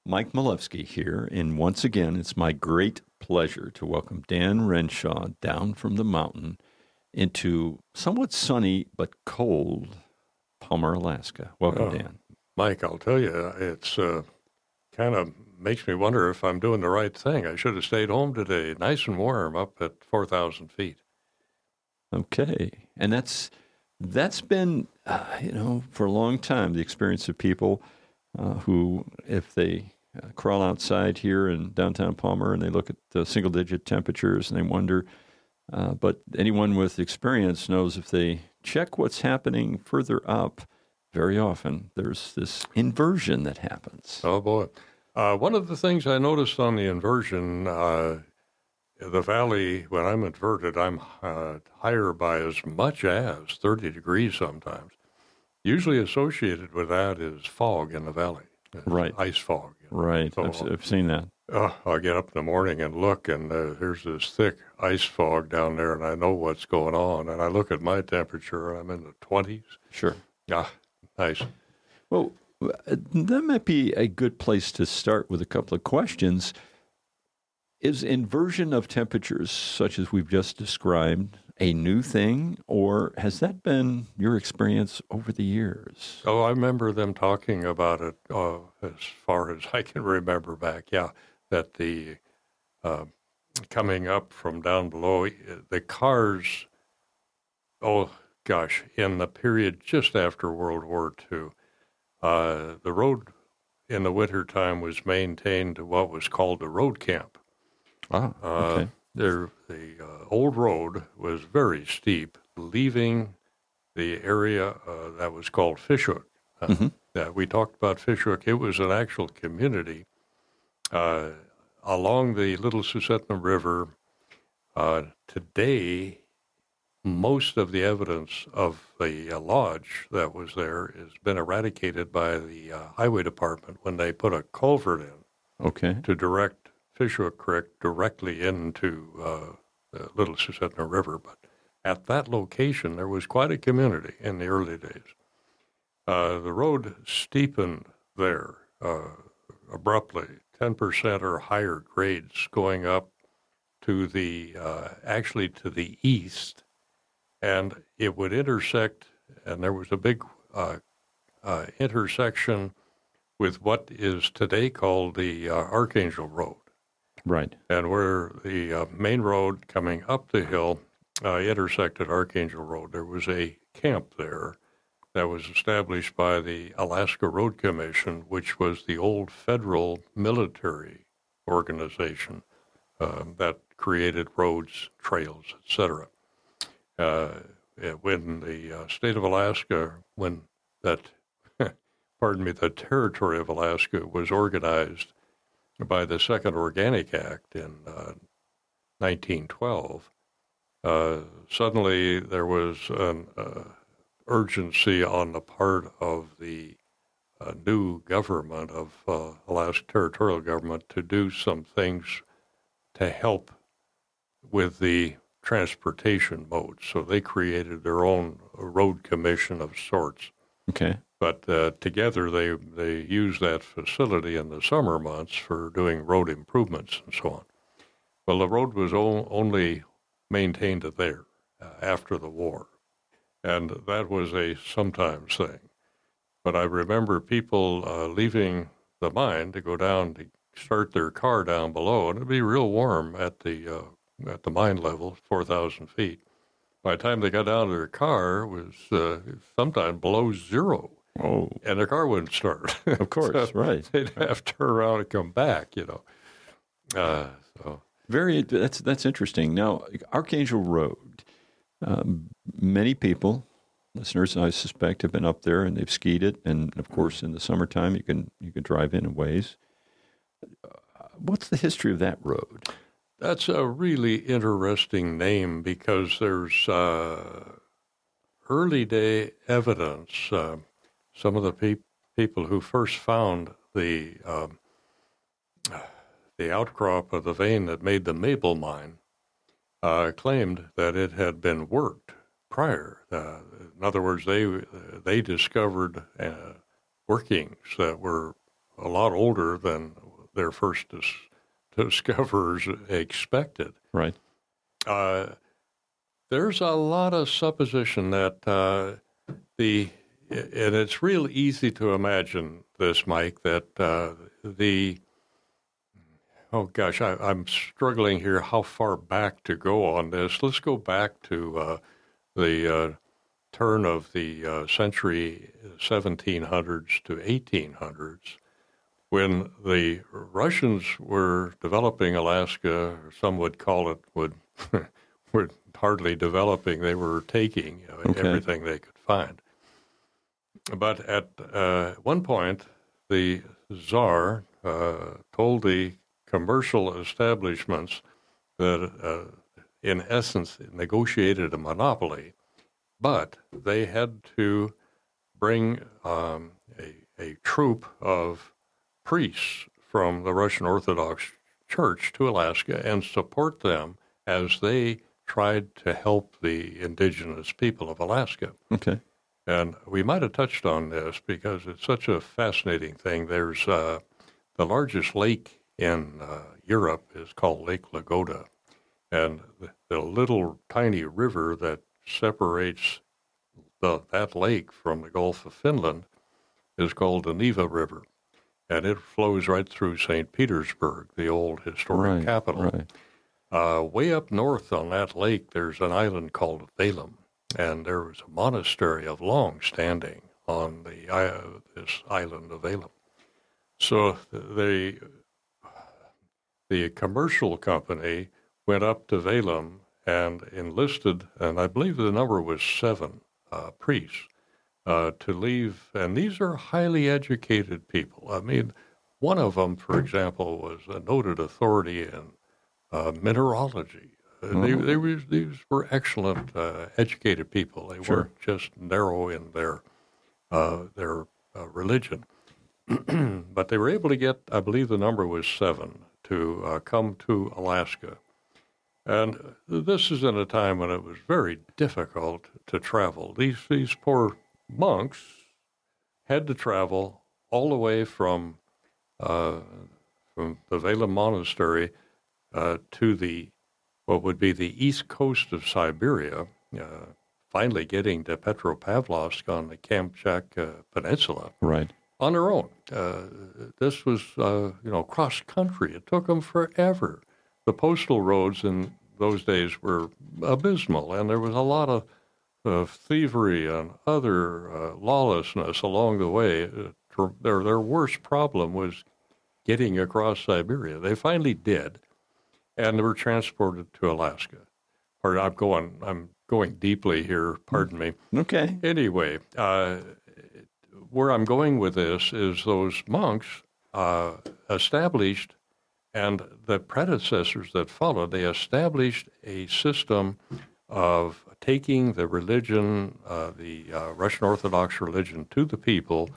Mike Milewski here, and once again, it's my great pleasure to welcome Dan Renshaw down from the mountain into somewhat sunny but cold Palmer, Alaska. Welcome, Dan. Mike, I'll tell you, it's kind of makes me wonder if I'm doing the right thing. I should have stayed home today, nice and warm up at 4,000 feet. Okay, and that's been, for a long time, the experience of people who, if they crawl outside here in downtown Palmer and they look at the single-digit temperatures and they wonder, but anyone with experience knows if they check what's happening further up, very often there's this inversion that happens. Oh, boy. One of the things I noticed on the inversion, the valley, when I'm inverted, I'm higher by as much as 30 degrees sometimes. Usually associated with that is fog in the valley. Right. Ice fog. Right. So, I've seen that. I'll get up in the morning and look, and there's this thick ice fog down there, and I know what's going on. And I look at my temperature, and I'm in the 20s. Sure. Nice. Well, that might be a good place to start with a couple of questions. Is inversion of temperatures, such as we've just described, a new thing, or has that been your experience over the years? Oh, I remember them talking about it as far as I can remember back, that the coming up from down below, the cars, in the period just after World War II, the road in the wintertime was maintained to what was called the road camp. Okay. The old road was very steep, leaving the area that was called Fishhook. We talked about Fishhook. It was an actual community along the Little Susitna River. Today, most of the evidence of the lodge that was there has been eradicated by the highway department when they put a culvert in to direct Fishhook Creek directly into the Little Susitna River. But at that location, there was quite a community in the early days. The road steepened there abruptly, 10% or higher grades going up to actually to the east, and it would intersect, and there was a big intersection with what is today called the Archangel Road. Right. And where the main road coming up the hill intersected Archangel Road, there was a camp there that was established by the Alaska Road Commission, which was the old federal military organization that created roads, trails, etc. When the state of Alaska, the territory of Alaska was organized by the Second Organic Act in 1912, suddenly there was an urgency on the part of the new government of Alaska Territorial Government to do some things to help with the transportation modes. So they created their own road commission of sorts. Okay. But together they use that facility in the summer months for doing road improvements and so on. Well, the road was only maintained there after the war, and that was a sometimes thing. But I remember people leaving the mine to go down to start their car down below, and it'd be real warm at the mine level, 4,000 feet. By the time they got down to their car, it was sometimes below zero. Oh. And the car wouldn't start. Of course, so right. They'd have to turn around and come back, That's interesting. Now, Archangel Road, many people, listeners, I suspect, have been up there and they've skied it. And, of course, in the summertime, you can drive in ways. What's the history of that road? That's a really interesting name because there's early day evidence. Some of the people who first found the outcrop of the vein that made the Mabel mine claimed that it had been worked prior. In other words, they discovered workings that were a lot older than their first discoverers expected. Right. There's a lot of supposition that and it's real easy to imagine this, Mike, that I'm struggling here how far back to go on this. Let's go back to the turn of the century 1700s to 1800s, when the Russians were developing Alaska, or some would call it, were hardly developing, they were taking everything they could find. But at one point, the Tsar told the commercial establishments that, in essence, negotiated a monopoly, but they had to bring a troop of priests from the Russian Orthodox Church to Alaska and support them as they tried to help the indigenous people of Alaska. Okay. And we might have touched on this because it's such a fascinating thing. There's the largest lake in Europe is called Lake Ladoga, and the little tiny river that separates that lake from the Gulf of Finland is called the Neva River, and it flows right through St. Petersburg, the old historic capital. Right. Way up north on that lake, there's an island called Valem, and there was a monastery of long standing on this island of Valem. So the commercial company went up to Valem and enlisted, and I believe the number was 7 priests to leave. And these are highly educated people. I mean, one of them, for example, was a noted authority in mineralogy. These were excellent, educated people. They weren't just narrow in their religion. But they were able to get, I believe the number was 7, to come to Alaska. And this is in a time when it was very difficult to travel. These poor monks had to travel all the way from the Valem Monastery to what would be the east coast of Siberia, finally getting to Petropavlovsk on the Kamchatka Peninsula. Right. On their own. This was, cross country. It took them forever. The postal roads in those days were abysmal, and there was a lot of thievery and other lawlessness along the way. Their worst problem was getting across Siberia. They finally did, and they were transported to Alaska. I'm going deeply here. Pardon me. Okay. Anyway. Where I'm going with this is those monks established, and the predecessors that followed, they established a system of taking the religion, the Russian Orthodox religion, to the people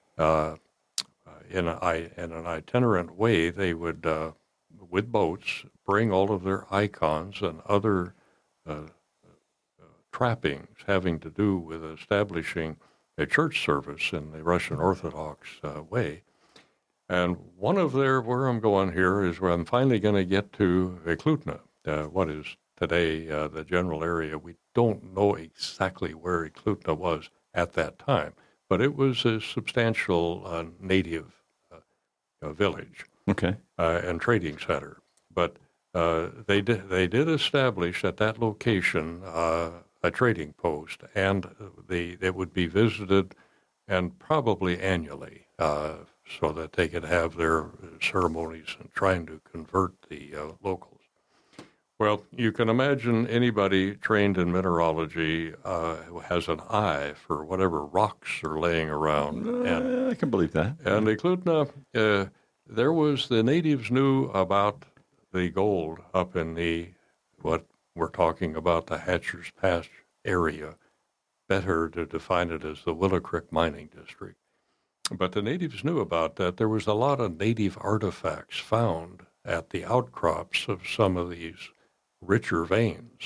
in an itinerant way. They would, with boats, bring all of their icons and other trappings having to do with establishing a church service in the Russian Orthodox way. And where I'm going here is where I'm finally going to get to Eklutna, what is today the general area. We don't know exactly where Eklutna was at that time, but it was a substantial native village and trading center. But they did establish at that location a trading post, and it would be visited, and probably annually, so that they could have their ceremonies and trying to convert the locals. Well, you can imagine anybody trained in mineralogy who has an eye for whatever rocks are laying around. And I can believe that. And Eklutna, the natives knew about the gold up in what we're talking about, the Hatcher's Pass area. Better to define it as the Willow Creek Mining District. But the natives knew about that. There was a lot of native artifacts found at the outcrops of some of these richer veins.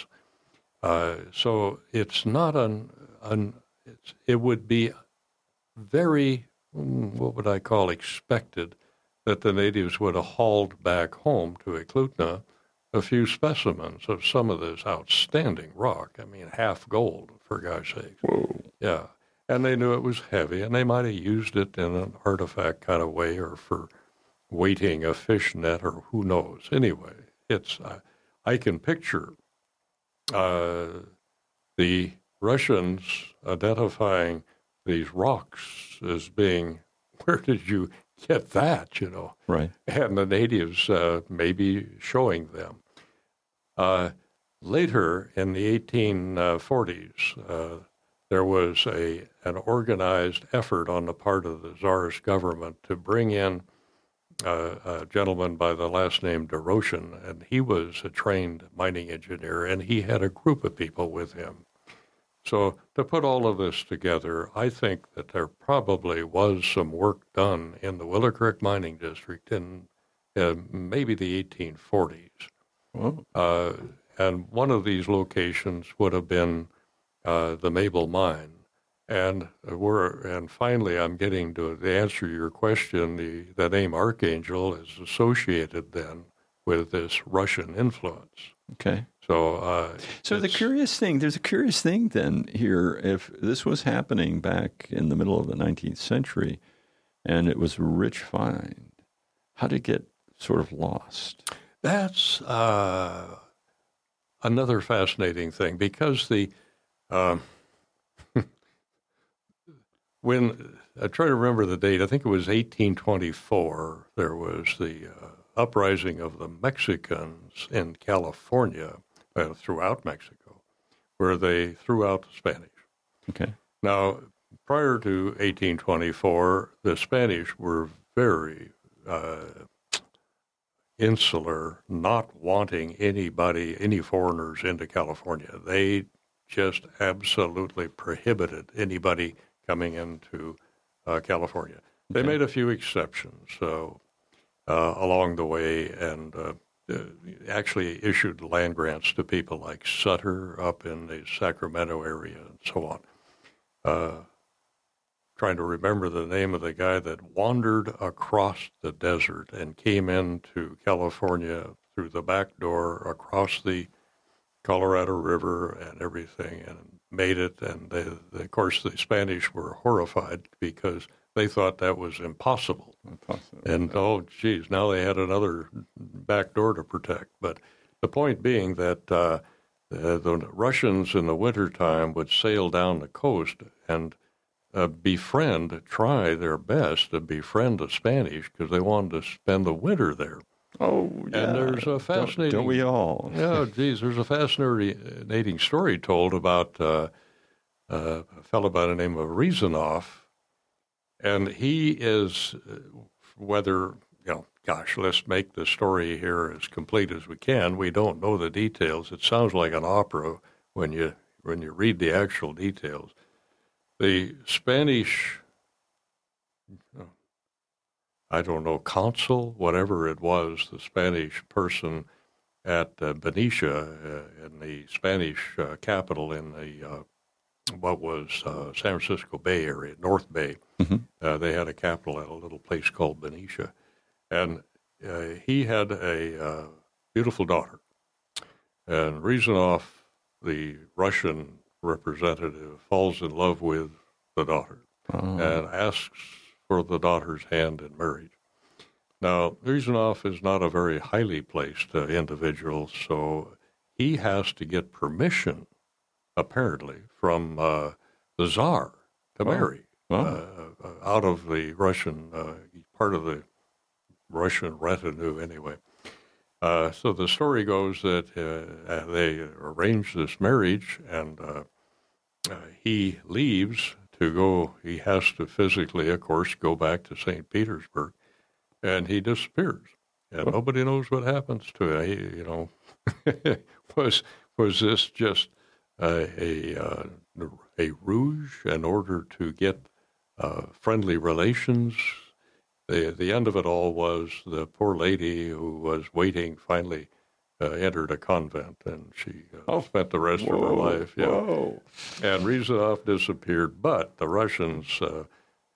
So it's not it would be very what would I call, expected that the natives would have hauled back home to Eklutna a few specimens of some of this outstanding rock. I mean, half gold, for God's sake. Whoa. Yeah. And they knew it was heavy, and they might have used it in an artifact kind of way or for weighting a fish net or who knows. Anyway, it's I can picture the Russians identifying these rocks as being, where did you get that, Right. And the natives maybe showing them. Later, in the 1840s, there was an organized effort on the part of the Tsarist government to bring in a gentleman by the last name Doroshin, and he was a trained mining engineer, and he had a group of people with him. So to put all of this together, I think that there probably was some work done in the Willow Creek Mining District in maybe the 1840s. Whoa. And one of these locations would have been the Mabel Mine. And finally, I'm getting to the answer to your question. The name Archangel is associated then with this Russian influence. Okay. So there's a curious thing then here. If this was happening back in the middle of the 19th century and it was a rich find, how did it get sort of lost? That's another fascinating thing, because when I try to remember the date, I think it was 1824, there was the uprising of the Mexicans in California, throughout Mexico, where they threw out the Spanish. Okay. Now, prior to 1824, the Spanish were very insular, not wanting any foreigners into California. They just absolutely prohibited anybody coming into California. They made a few exceptions along the way, and actually issued land grants to people like Sutter up in the Sacramento area and so on. Trying to remember the name of the guy that wandered across the desert and came into California through the back door across the Colorado River and everything, and made it. And of course, the Spanish were horrified because they thought that was impossible. And, oh, geez, now they had another back door to protect. But the point being that the Russians in the wintertime would sail down the coast and try their best to befriend the Spanish because they wanted to spend the winter there. Oh, yeah. And there's a fascinating... Don't we all? Yeah, geez, there's a fascinating story told about a fellow by the name of Rezanov. And he is, let's make the story here as complete as we can. We don't know the details. It sounds like an opera when you read the actual details. The Spanish, consul, whatever it was, the Spanish person at Benicia, in the Spanish capital in the what was San Francisco Bay Area, North Bay. Mm-hmm. They had a capital at a little place called Benicia. And he had a beautiful daughter. And Rezanov, the Russian representative, falls in love with the daughter and asks for the daughter's hand in marriage. Now, Rezanov is not a very highly placed individual, so he has to get permission, apparently, from the Tsar to marry. Out of the Russian, part of the Russian retinue anyway. So the story goes that they arrange this marriage, and he leaves to go. He has to physically, of course, go back to St. Petersburg, and he disappears. And nobody knows what happens to him. Was this just a ruse in order to get friendly relations? The end of it all was the poor lady who was waiting finally entered a convent, and she spent the rest of her life. Yeah. Whoa. And Rezanov disappeared, but the Russians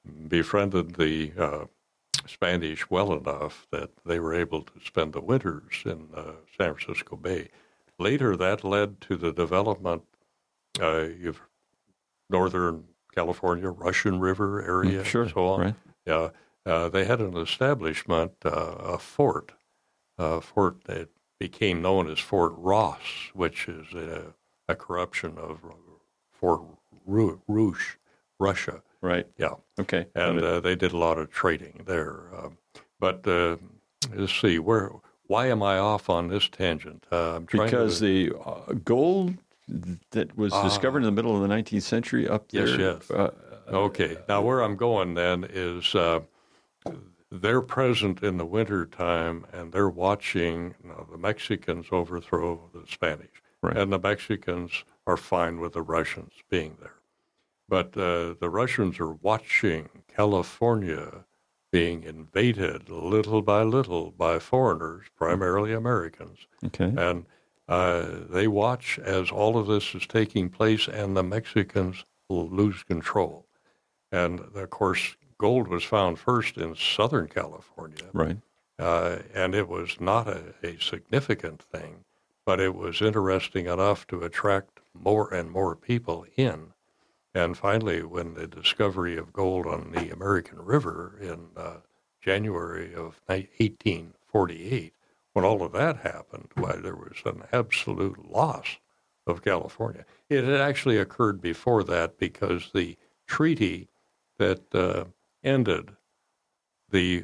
befriended the Spanish well enough that they were able to spend the winters in San Francisco Bay. Later, that led to the development of Northern California, Russian River area, sure, and so on. Right. Yeah, they had an establishment, a fort that became known as Fort Ross, which is a corruption of Fort Rouge, Russia. Right. Yeah. Okay. And they did a lot of trading there. But let's see, why am I off on this tangent? I'm trying because the gold that was discovered in the middle of the 19th century up there. Yes. Okay. Now, where I'm going then is they're present in the wintertime, and they're watching the Mexicans overthrow the Spanish. Right. And the Mexicans are fine with the Russians being there. But the Russians are watching California being invaded little by foreigners, primarily Americans. Okay. And they watch as all of this is taking place, and the Mexicans will lose control. And, of course, gold was found first in Southern California. Right. And it was not a significant thing, but it was interesting enough to attract more and more people in. And finally, when the discovery of gold on the American River in January of 1848, when all of that happened, why, there was an absolute loss of California. It had actually occurred before that because the treaty that ended the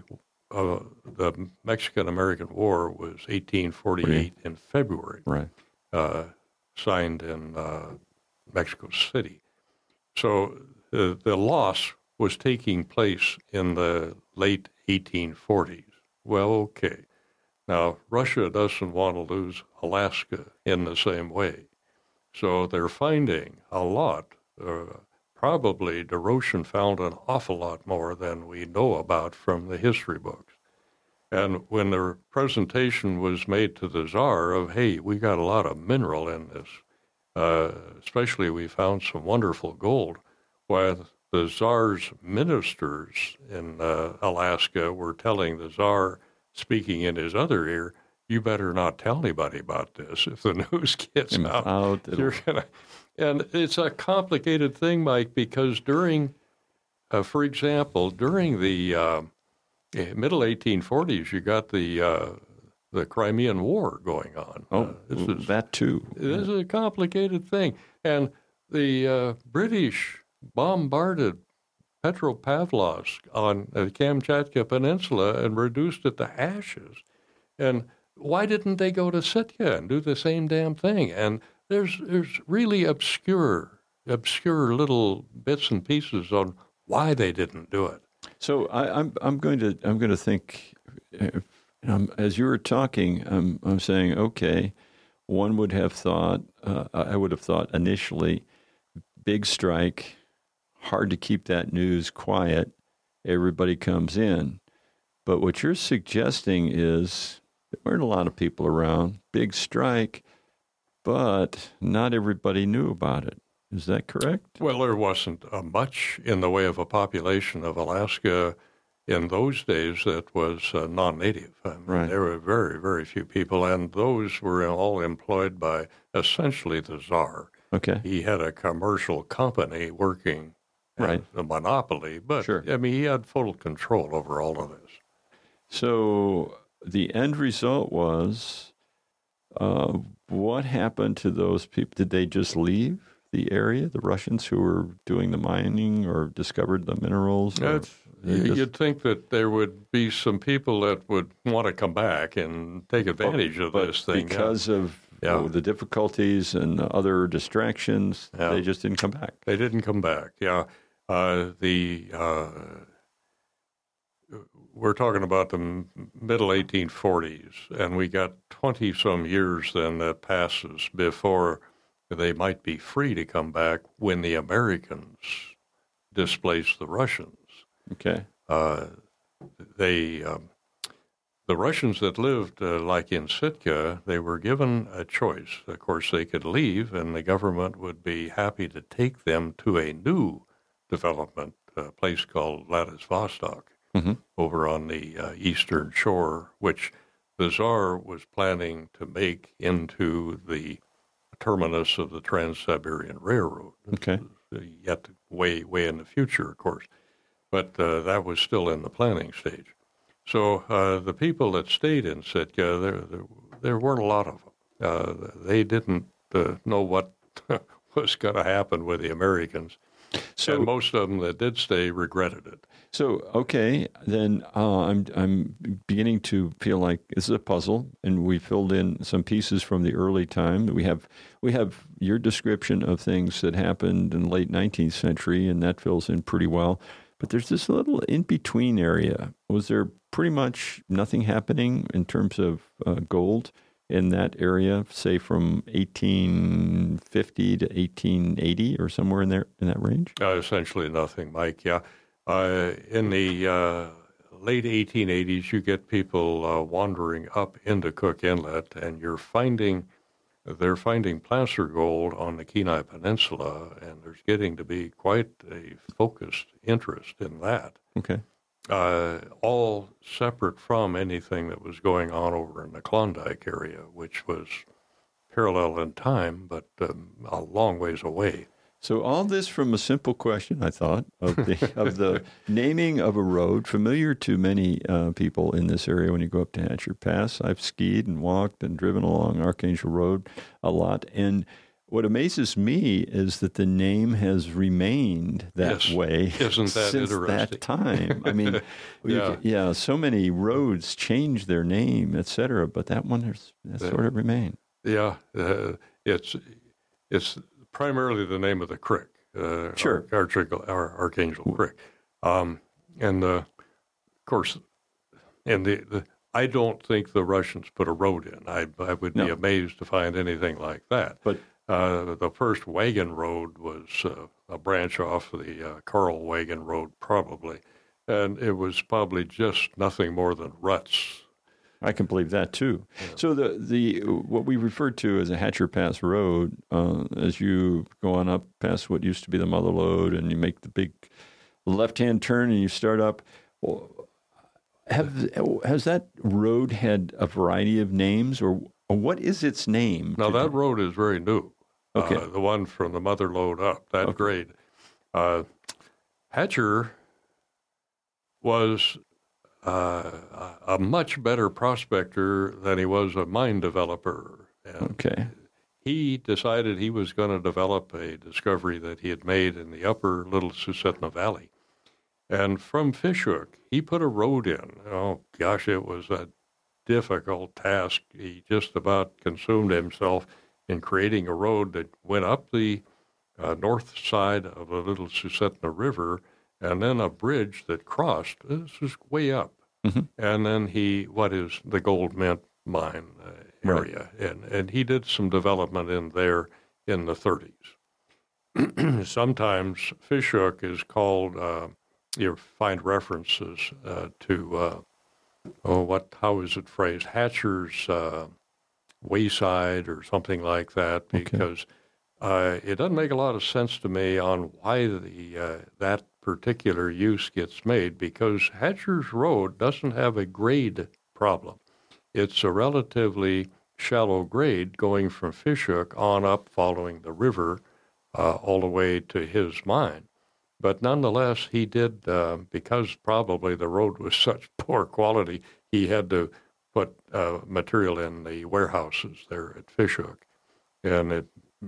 Mexican-American War was 1848 in February, right? Signed in Mexico City. So the loss was taking place in the late 1840s. Well, okay. Now, Russia doesn't want to lose Alaska in the same way. So they're finding a lot. Probably DeRochen found an awful lot more than we know about from the history books. And when the presentation was made to the Tsar of, hey, we got a lot of mineral in this, especially we found some wonderful gold, while the Tsar's ministers in Alaska were telling the Tsar, speaking in his other ear, you better not tell anybody about this. If the news gets out you're gonna. And it's a complicated thing, Mike, because during, for example, during the middle 1840s, you got the Crimean War going on. That too. This is a complicated thing. And the British bombarded Petropavlovsk on the Kamchatka Peninsula and reduced it to ashes. And why didn't they go to Sitka and do the same damn thing? And there's really obscure little bits and pieces on why they didn't do it. So I'm going to think, as you were talking, I'm saying, okay, one would have thought, I would have thought initially, big strike, hard to keep that news quiet, everybody comes in. But what you're suggesting is there weren't a lot of people around, big strike, but not everybody knew about it. Is that correct? Well, there wasn't much in the way of a population of Alaska in those days that was non-native. Right. There were very, very few people, and those were all employed by essentially the Tsar. Okay. He had a commercial company working right. a monopoly, but sure. I mean, he had full control over all of this. So the end result was, what happened to those people? Did they just leave the area, the Russians who were doing the mining or discovered the minerals? You'd think that there would be some people that would want to come back and take advantage of this thing. Because of the difficulties and other distractions, they just didn't come back. They didn't come back, we're talking about the middle 1840s, and we got 20-some years then that passes before they might be free to come back when the Americans displace the Russians. Okay. The Russians that lived like in Sitka, they were given a choice. Of course, they could leave, and the government would be happy to take them to a new development a place called Vladivostok Mm-hmm. over on the eastern shore, which the Tsar was planning to make into the terminus of the Trans-Siberian Railroad. Okay. Yet way in the future, of course. But that was still in the planning stage. So the people that stayed in Sitka, there weren't a lot of them. They didn't know what was going to happen with the Americans. So, and most of them that did stay regretted it. So, okay, then I'm beginning to feel like this is a puzzle, and we filled in some pieces from the early time. We have your description of things that happened in the late 19th century, and that fills in pretty well. But there's this little in-between area. Was there pretty much nothing happening in terms of gold in that area, say from 1850 to 1880 or somewhere in there in that range? Essentially nothing, Mike. Yeah, in the late 1880s, you get people wandering up into Cook Inlet, and they're finding placer gold on the Kenai Peninsula, and there's getting to be quite a focused interest in that. Okay. All separate from anything that was going on over in the Klondike area, which was parallel in time, but a long ways away. So all this from a simple question, I thought, of the naming of a road, familiar to many people in this area when you go up to Hatcher Pass. I've skied and walked and driven along Archangel Road a lot, and what amazes me is that the name has remained that way Isn't that since that time. I mean, so many roads change their name, et cetera, but that one has sort of remained. Yeah, it's primarily the name of the creek, sure, Archangel Creek, and of course, I don't think the Russians put a road in. I would be amazed to find anything like that. But the first wagon road was a branch off the Carl Wagon Road, probably, and it was probably just nothing more than ruts. I can believe that too. Yeah. So the what we refer to as a Hatcher Pass Road, as you go on up past what used to be the Mother Lode, and you make the big left-hand turn and you start up. Has that road had a variety of names, or what is its name? No, that road is very new. Okay. The one from the Mother Lode up, that grade. Hatcher was a much better prospector than he was a mine developer. And he decided he was going to develop a discovery that he had made in the upper Little Susitna Valley. And from Fishhook, he put a road in. Oh, gosh, it was a difficult task. He just about consumed himself in creating a road that went up the north side of the Little Susitna River, and then a bridge that crossed. This is way up. Mm-hmm. And then what is the Gold Mint mine area. Right. And he did some development in there in the 30s. Sometimes Fishhook is called, you find references to, how is it phrased? Hatcher's Wayside or something like that, because it doesn't make a lot of sense to me on why that particular use gets made, because Hatcher's Road doesn't have a grade problem. It's a relatively shallow grade going from Fishhook on up following the river all the way to his mine. But nonetheless, he did, because probably the road was such poor quality, he had to put material in the warehouses there at Fishhook, and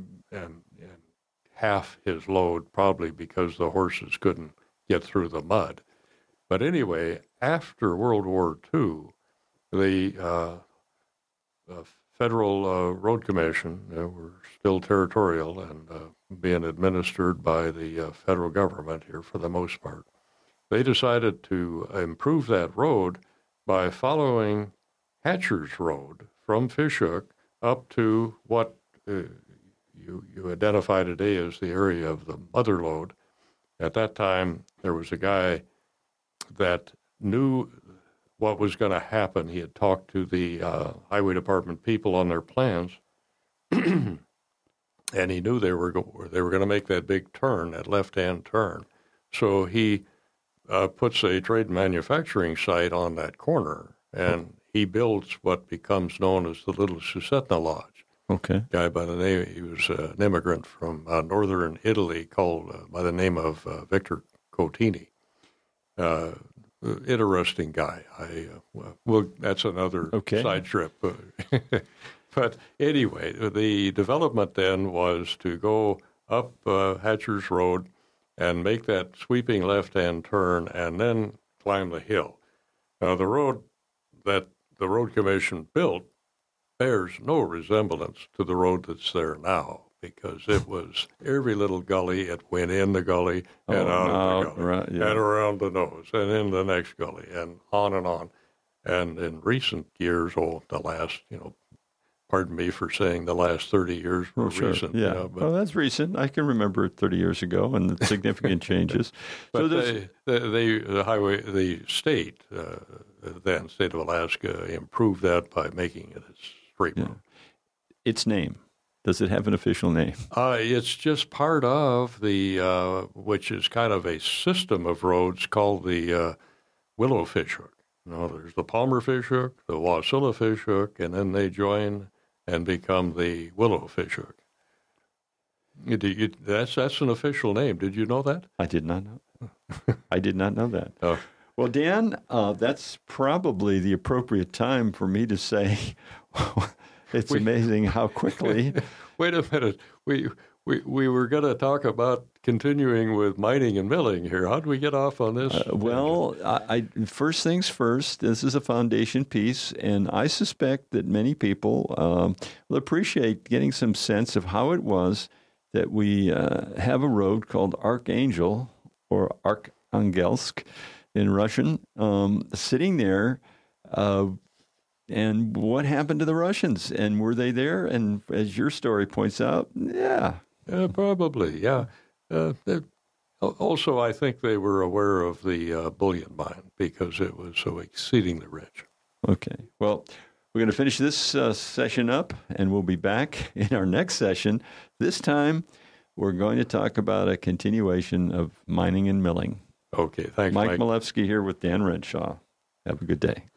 half his load, probably because the horses couldn't get through the mud. But anyway, after World War II, the Federal Road Commission were still territorial and being administered by the federal government here for the most part. They decided to improve that road by following Hatcher's Road from Fishhook up to what you identify today as the area of the Mother Lode. At that time, there was a guy that knew what was going to happen. He had talked to the Highway Department people on their plans, and he knew they were going to make that big turn, that left-hand turn. So he puts a trade and manufacturing site on that corner, and he builds what becomes known as the Little Sussetna Lodge. Okay. Guy by the name, he was an immigrant from northern Italy called by the name of Victor Cotini. Interesting guy. Well, that's another side trip. But anyway, the development then was to go up Hatcher's Road and make that sweeping left-hand turn and then climb the hill. Now, the road that the Road Commission built bears no resemblance to the road that's there now, because it was every little gully, it went in the gully and out of the gully, right, and around the nose and in the next gully and on and on. And in recent years, the last, pardon me for saying the last 30 years were recent. Yeah, well, that's recent. I can remember it 30 years ago and the significant changes. But so the state, then state of Alaska, improved that by making it a straight road. Its name. Does it have an official name? It's just part of the, which is kind of a system of roads called the Willow Fishhook. There's the Palmer Fishhook, the Wasilla Fishhook, and then they join and become the Willow Fishhook. That's an official name. Did you know that? I did not know. I did not know that. Oh. Well, Dan, that's probably the appropriate time for me to say it's amazing how quickly. Wait a minute. We were going to talk about continuing with mining and milling here. How did we get off on this? First things first, this is a foundation piece, and I suspect that many people will appreciate getting some sense of how it was that we have a road called Archangel, or Arkhangelsk in Russian, sitting there. And what happened to the Russians? And were they there? And as your story points out, probably, yeah. Also, I think they were aware of the bullion mine because it was so exceedingly rich. Okay. Well, we're going to finish this session up, and we'll be back in our next session. This time, we're going to talk about a continuation of mining and milling. Okay, thanks, Mike Milewski here with Dan Renshaw. Have a good day.